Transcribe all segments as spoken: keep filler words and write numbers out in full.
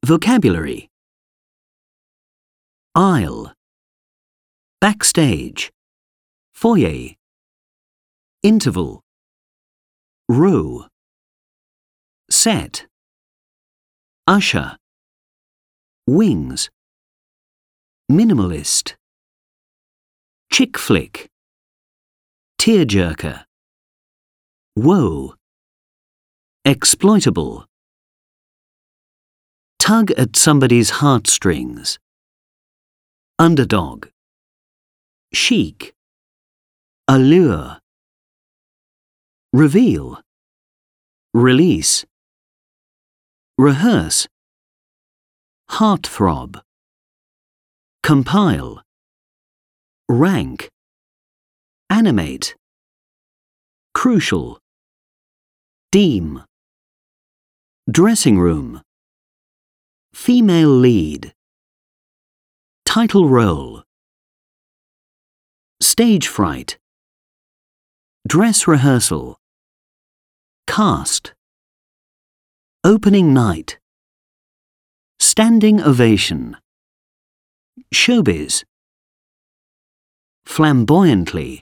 Vocabulary: aisle, backstage, foyer, interval, row, set, usher, wings, minimalist, chick flick, tearjerker, woe, exploitable, tug at somebody's heartstrings, underdog, chic, allure, reveal, release, rehearse, heartthrob, compile, rank, animate, crucial, deem, dressing room, female lead, title role, stage fright, dress rehearsal, cast, opening night, standing ovation, showbiz, flamboyantly,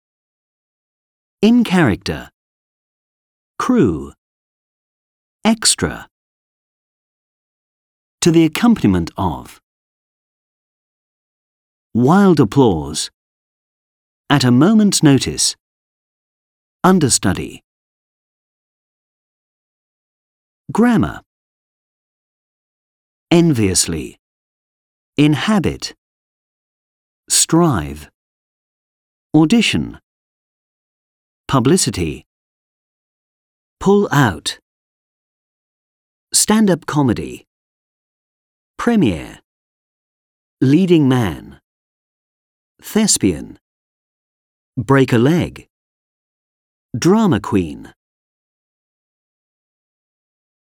in character, crew, extra, to the accompaniment of, wild applause, at a moment's notice, understudy. Grammar: enviously, inhabit, strive, audition, publicity, pull out, stand-up comedy, premiere, leading man, thespian, break a leg, drama queen.